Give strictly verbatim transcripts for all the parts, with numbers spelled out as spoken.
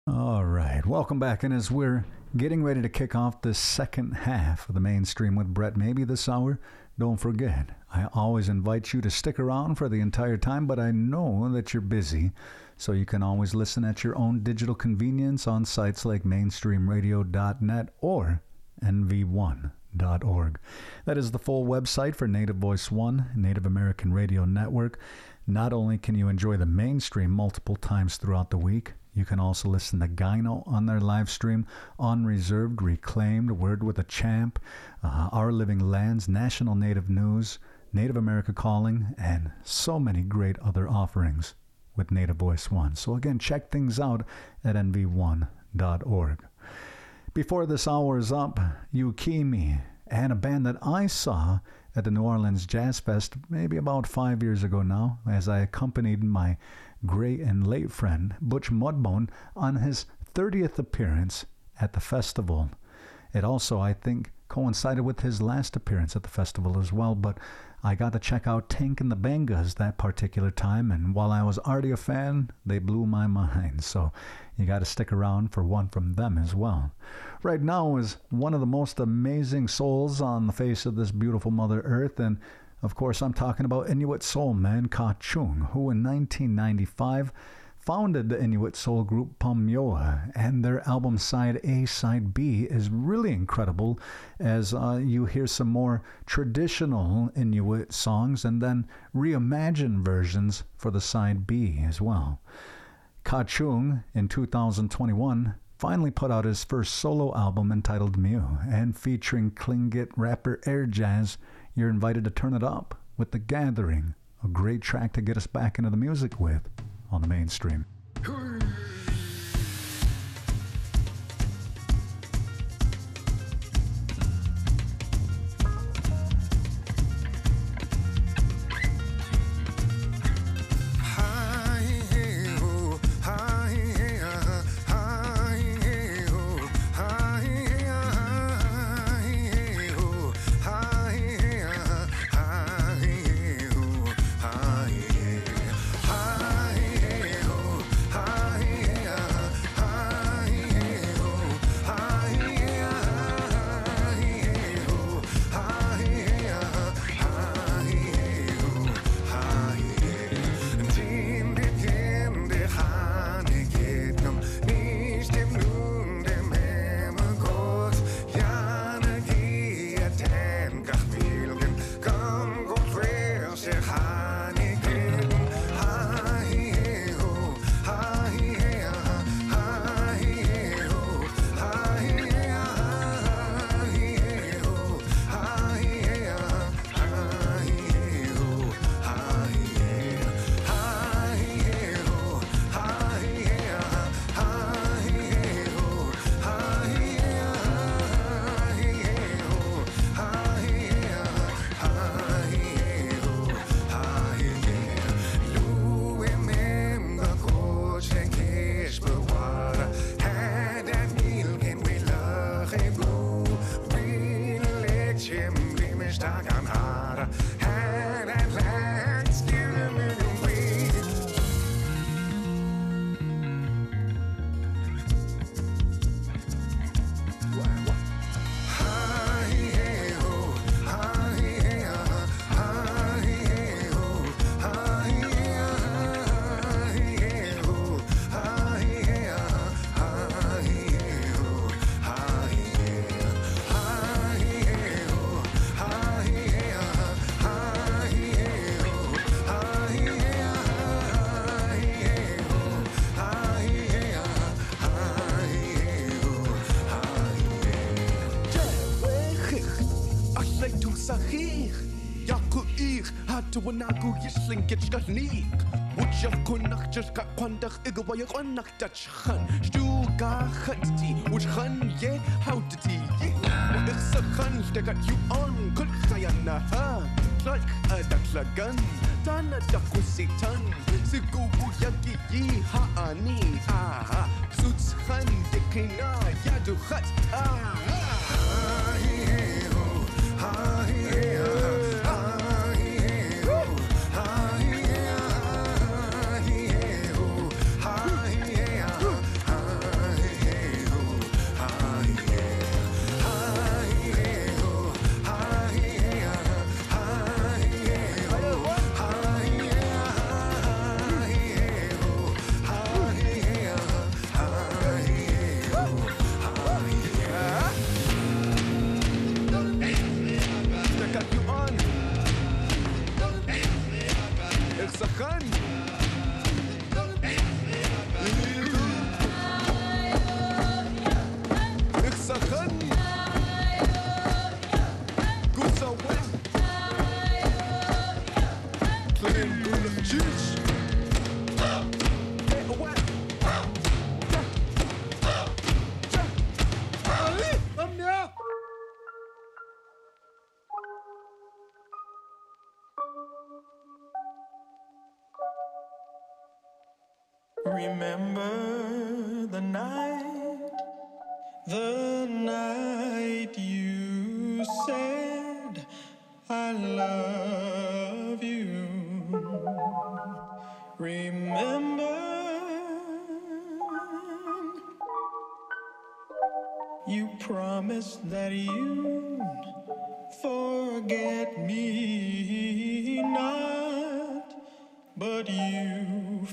All right, welcome back. And as we're getting ready to kick off the second half of the mainstream with Brett Maybe this hour, don't forget, I always invite you to stick around for the entire time, but I know that you're busy, so you can always listen at your own digital convenience on sites like mainstream radio dot net or N V one dot org. That is the full website for Native Voice One, Native American Radio Network. Not only can you enjoy the mainstream multiple times throughout the week, you can also listen to Gyno on their live stream, Unreserved, Reclaimed, Word with a Champ, uh, Our Living Lands, National Native News, Native America Calling, and so many great other offerings with Native Voice One. So again, check things out at N V one dot org. Before this hour is up, Yukimi and a band that I saw at the New Orleans Jazz Fest maybe about five years ago now, as I accompanied my great and late friend Butch Mudbone on his thirtieth appearance at the festival. It also, I think, coincided with his last appearance at the festival as well, but I got to check out Tank and the Bangas that particular time, and while I was already a fan, they blew my mind, so you got to stick around for one from them as well. Right now is one of the most amazing souls on the face of this beautiful Mother Earth, and of course I'm talking about Inuit soul man Ka Chung, who in nineteen ninety-five founded the Inuit soul group Pamyoa, and their album Side A, Side B is really incredible, as uh, you hear some more traditional Inuit songs and then reimagined versions for the Side B as well. Ka Chung, in two thousand twenty-one, finally put out his first solo album entitled Mew, and featuring Tlingit rapper Air Jazz, you're invited to turn it up with The Gathering, a great track to get us back into the music with on the mainstream. Wanagu yisling get skalnik. Which of Kunach just got Quandach Igaway Quanach Dutch Han. Stuga Hutty, which Han ye, how did he? It's a Han that got you on. Could Sayana ha. Like a Daklagan. Dana Dakusitan. Sigu Yagi Yi Haani. Ah, Suits Han Dikina Yadu Hut. Ah, ah, yeah, ah, yeah. Remember the night, the night you said I love you. Remember you promised that you'd forget me not, but you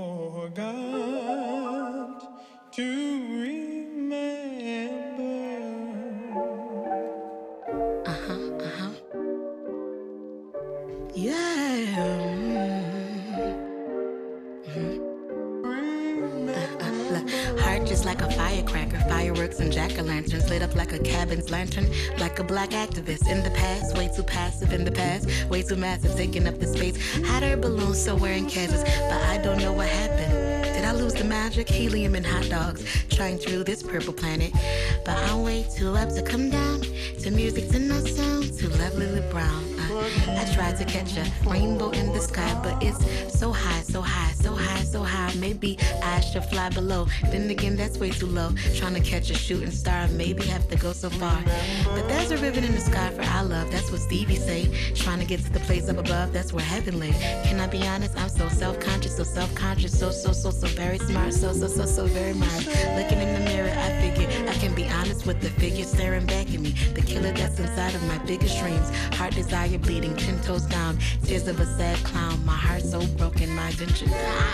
forgot to remember. Uh-huh, uh-huh. Yeah. Mm-hmm. Uh, uh, look, heart just like a firecracker, fireworks and jack-o'-lanterns lit up like a cabin's lantern, like a black activist in the past, way too passive in the past, way too massive, taking up the space. Had her balloons somewhere in Kansas, but I don't know what happened. Did I lose the magic? Helium and hot dogs, trying through this purple planet. But I'm way too up to come down to music, to no sound, to lovely brown. Uh, I tried to catch a rainbow in the sky, but it's so high, so high, so high, so high. Maybe I should fly below. Then again, that's way too low. Trying to catch a shooting star, maybe have to go so far. But there's a ribbon in the sky for our love. That's what Stevie say. Trying to get to the place up above, that's where heaven lay. Can I be honest? I'm so self-conscious, so self-conscious, so, so, so, so very smart, so, so, so, so very much. Looking in the mirror, I figure I can be honest with the figure staring back at me. The killer that's inside of my biggest dreams. Heart desire bleeding, ten toes down. Tears of a sad clown. My heart so broken, my attention.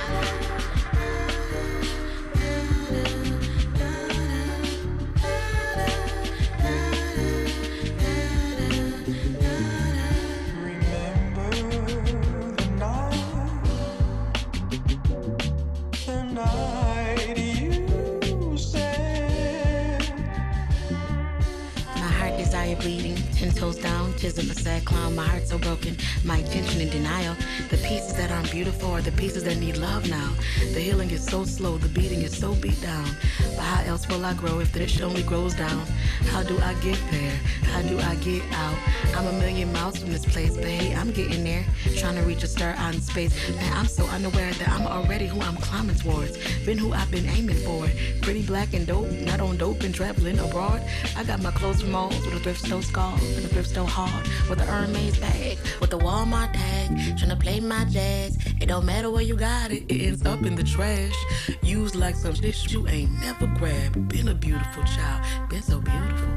Bleeding, ten toes down, tears of a sad clown. My heart so broken, my intention in denial. The pieces that aren't beautiful are the pieces that need love now. The healing is so slow, the beating is so beat down. But how else will I grow if the dish only grows down? How do I get there? How do I get out? I'm a million miles from this place, but hey, I'm getting there. Trying to reach a star out in space. Man, I'm so unaware that I'm already who I'm climbing towards. Been who I've been aiming for. Pretty black and dope, not on dope and traveling abroad. I got my clothes from malls with a thrift store scarf and a thrift store hard. With a Hermes bag, with a Walmart tag. Trying to play my jazz. It don't matter where you got it, it ends up in the trash. Used like some shit you ain't never grabbed. Been a beautiful child, been so beautiful.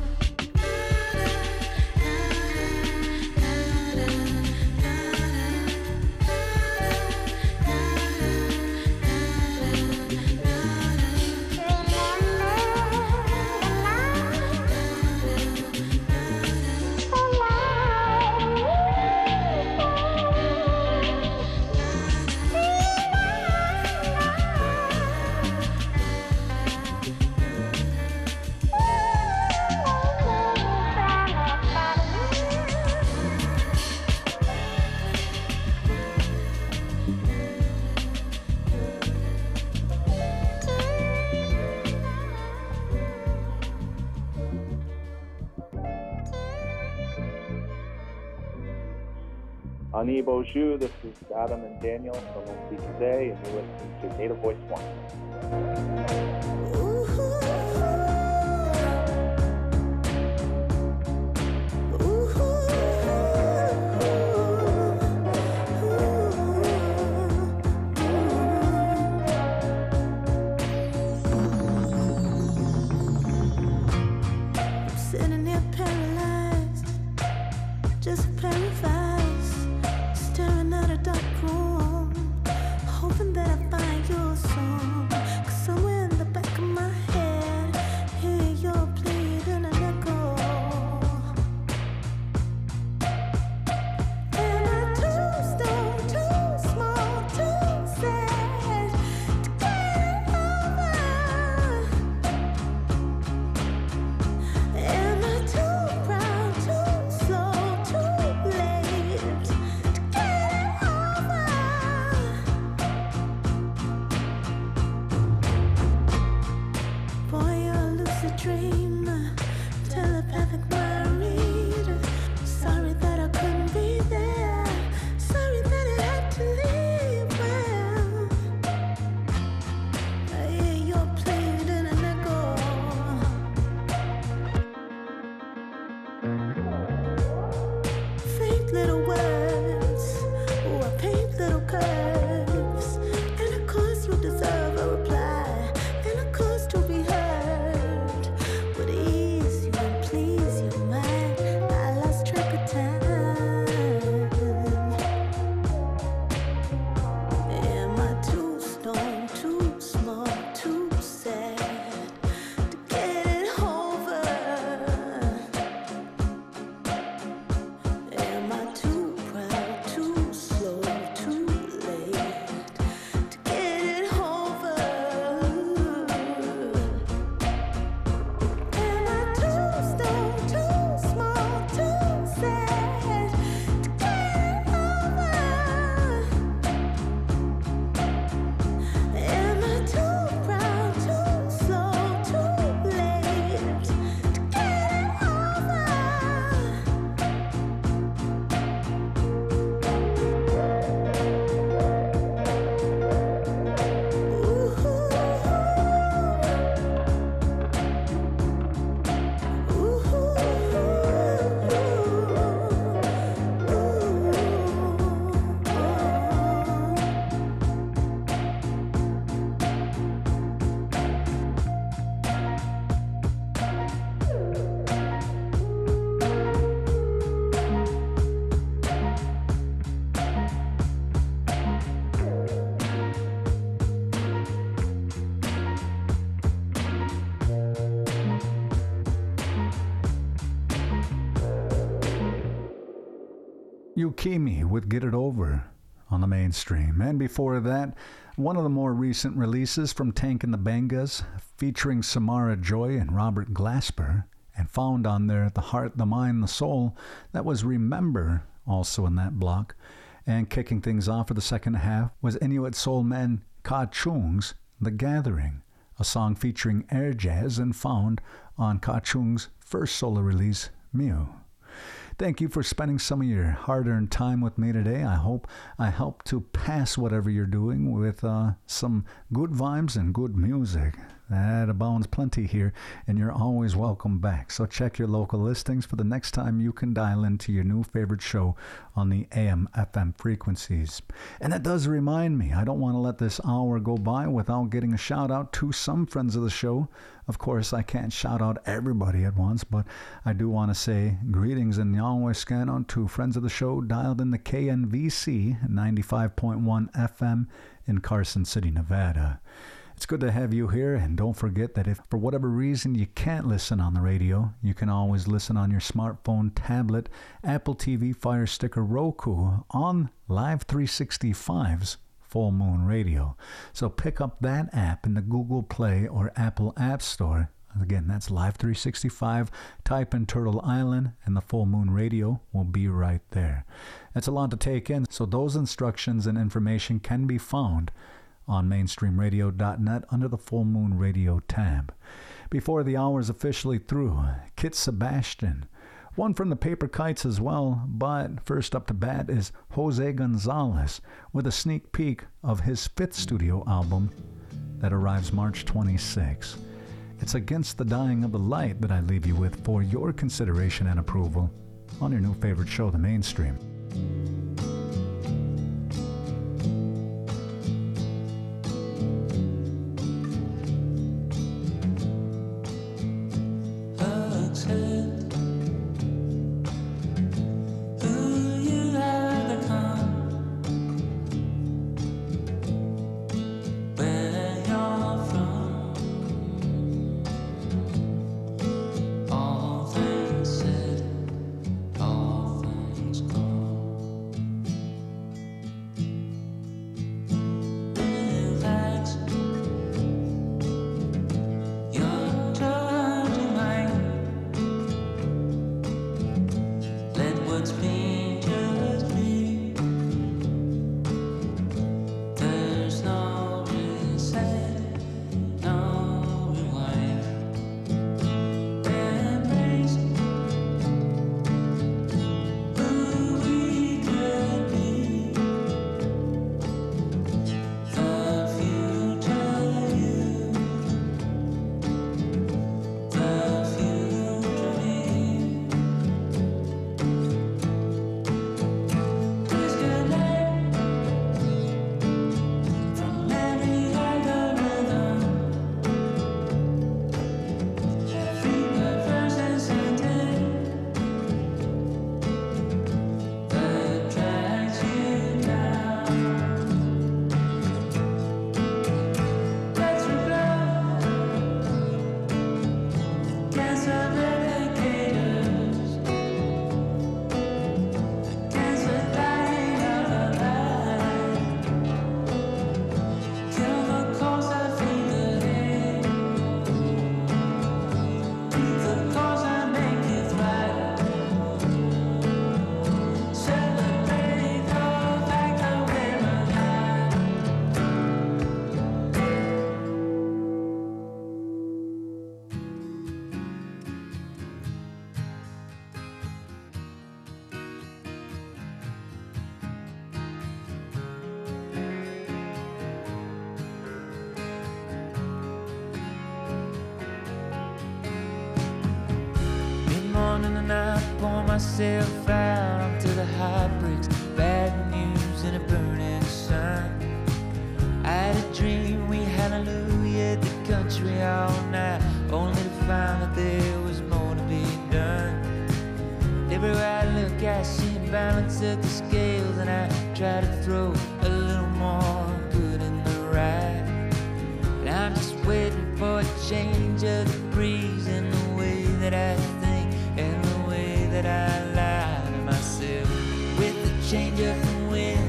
Ani Bonjour, this is Adam and Daniel from M C Today, and you're listening to Native Voice One. little words. Oh, I paint little curves. And of course you deserve a reply. And of course to be heard would ease you and please your mind. I lost track of time. Am I too stoned, too small, too sad to get it over? Am I too proud, too slow, too late to get it over? Am I too stoned, too small, too sad to get it over? Am I too proud, too slow, too late to get it over? Yukimi with Get It Over on the mainstream. And before that, one of the more recent releases from Tank and the Bangas, featuring Samara Joy and Robert Glasper, and found on there The Heart, the Mind, the Soul, that was Remember, also in that block. And kicking things off for the second half was Inuit soul man Ka Chung's The Gathering, a song featuring air jazz and found on Ka Chung's first solo release, Mew. Thank you for spending some of your hard-earned time with me today. I hope I helped to pass whatever you're doing with uh, some good vibes and good music. That abounds plenty here, and you're always welcome back. So check your local listings for the next time you can dial into your new favorite show on the A M F M frequencies. And that does remind me, I don't want to let this hour go by without getting a shout out to some friends of the show. Of course, I can't shout out everybody at once, but I do want to say greetings and Yahweh Scanon to friends of the show dialed in the K N V C ninety-five point one F M in Carson City, Nevada. It's good to have you here, and don't forget that if for whatever reason you can't listen on the radio, you can always listen on your smartphone, tablet, Apple T V, Fire Stick, or Roku on Live three sixty-five's Full Moon Radio. So pick up that app in the Google Play or Apple App Store. Again, that's Live three sixty-five. Type in Turtle Island, and the Full Moon Radio will be right there. That's a lot to take in, so those instructions and information can be found on mainstream radio dot net under the Full Moon Radio tab. Before the hour is officially through, Kit Sebastian, one from the Paper Kites as well, but first up to bat is Jose Gonzalez with a sneak peek of his fifth studio album that arrives March twenty-sixth. It's Against the Dying of the Light that I leave you with for your consideration and approval on your new favorite show, The Mainstream. All things said, all things gone. myself out onto the high bricks, bad news in a burning sun. I had a dream, we hallelujah the country all night, only to find that there was more to be done. Everywhere I look I see a balance of the scales, and I try to throw a little more good in the right. And I'm just waiting for a change of the breeze in the way that I think and the way that I lie to myself. With the change of the wind,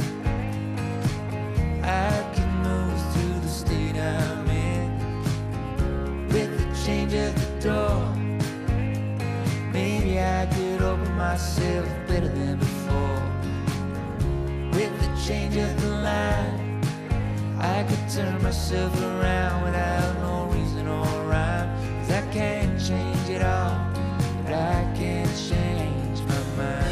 I can move through the state I'm in. With the change of the door, maybe I could open myself better than before. With the change of the line, I could turn myself around without no reason or rhyme. 'Cause I can't change it all, but I can't change my mind.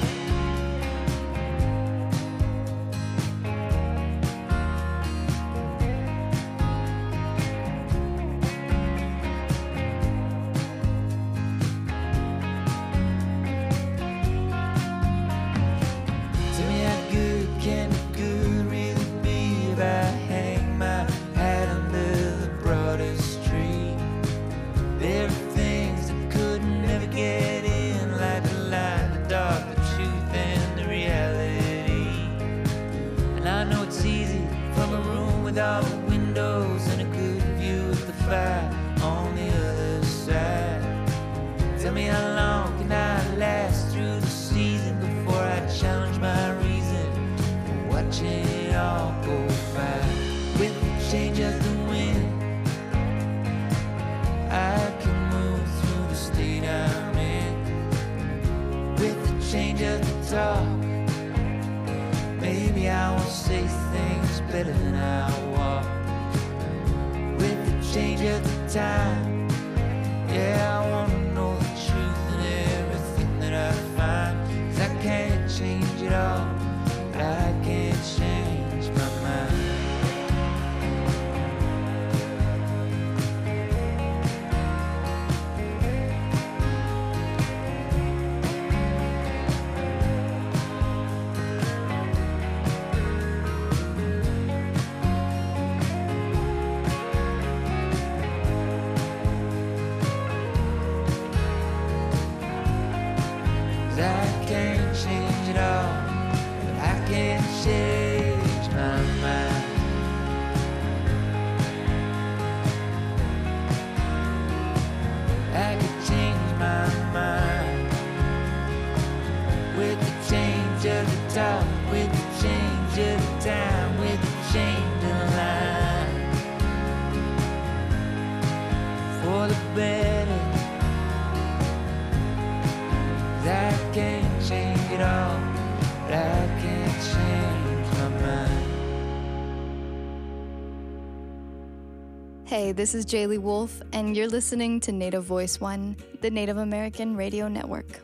Hey, this is Jaylee Wolf, and you're listening to Native Voice One, the Native American Radio Network.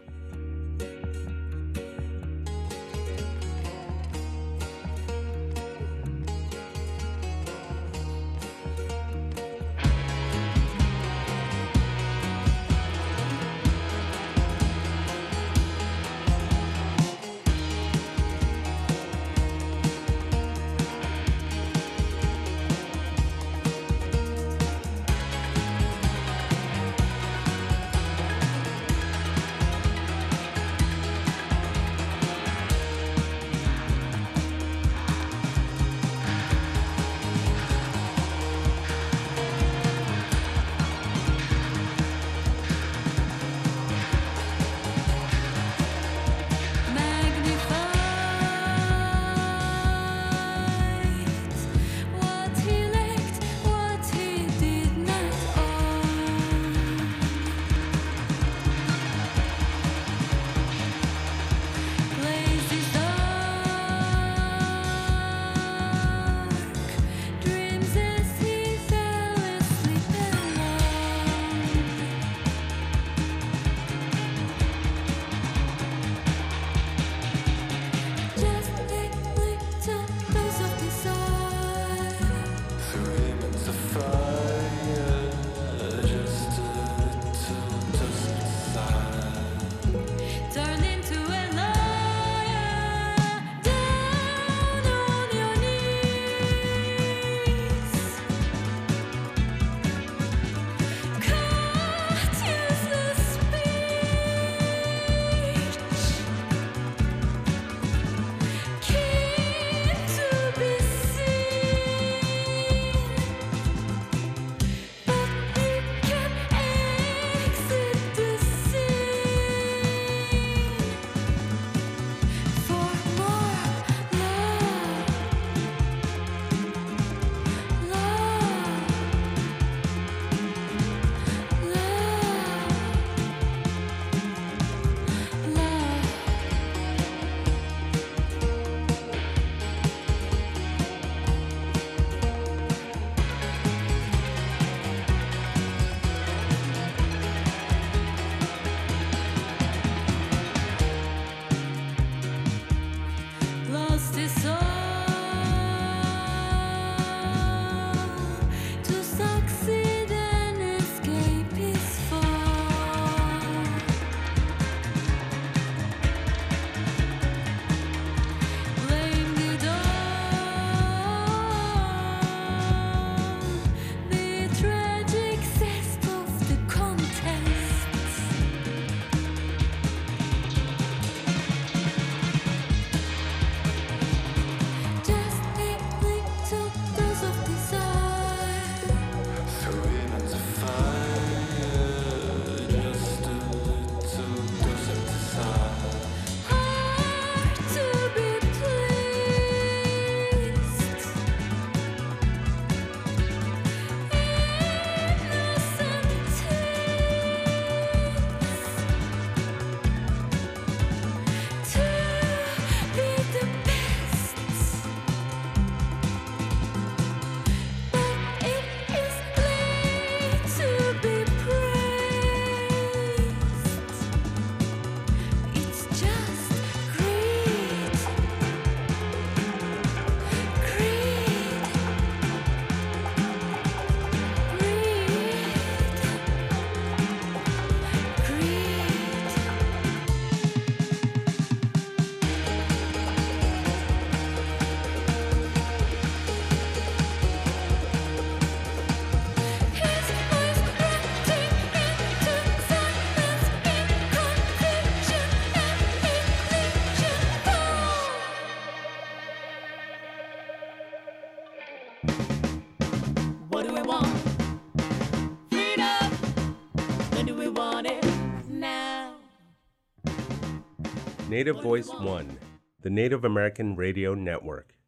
Native Voice One, the Native American Radio Network.